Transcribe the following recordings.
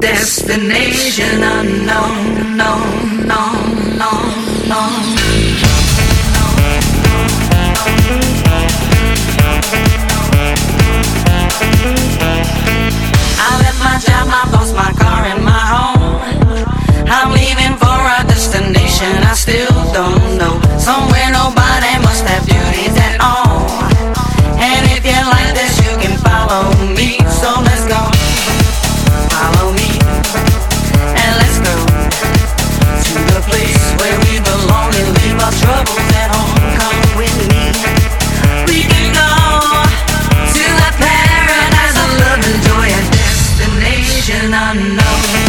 Destination unknown, no, no, no, no. I left my job, my boss, my car, and my home. I'm leaving for a destination I still don't know. Somewhere nobody must have duties at all. And if you like this, you can follow me. So let's go. Follow me. And let's go to the place where we belong and leave our troubles at home. Come with me. We can go to a paradise of love and joy, a destination unknown.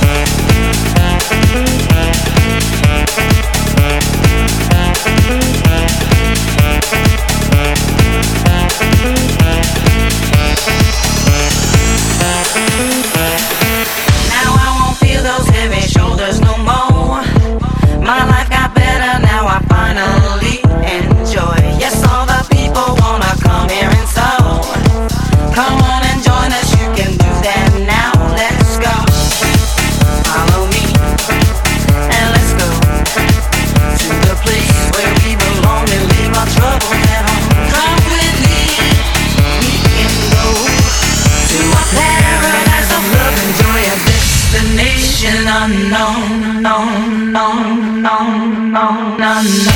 Now I won't feel those heavy shoulders no more. My life got better, now I finally enjoy. Yes, all the people wanna come here and so come on and join us, you can do that now. Let's go. Follow me and let's go to the place where we belong and leave our troubles at home. Come with me, we can go to a paradise of love and joy, a destination unknown, no, no, no, no, no, no.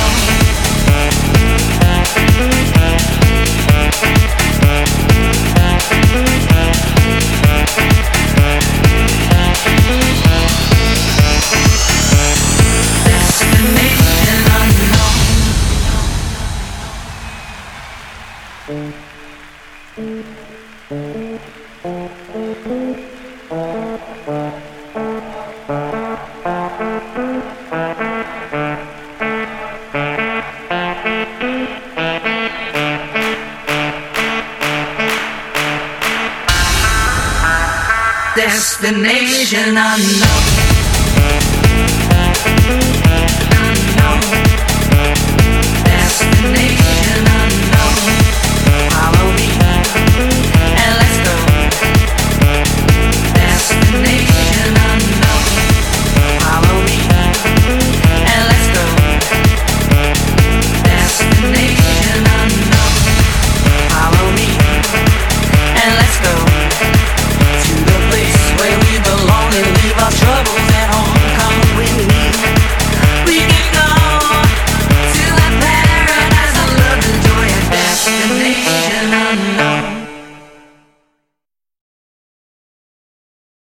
Destination unknown. Destination unknown.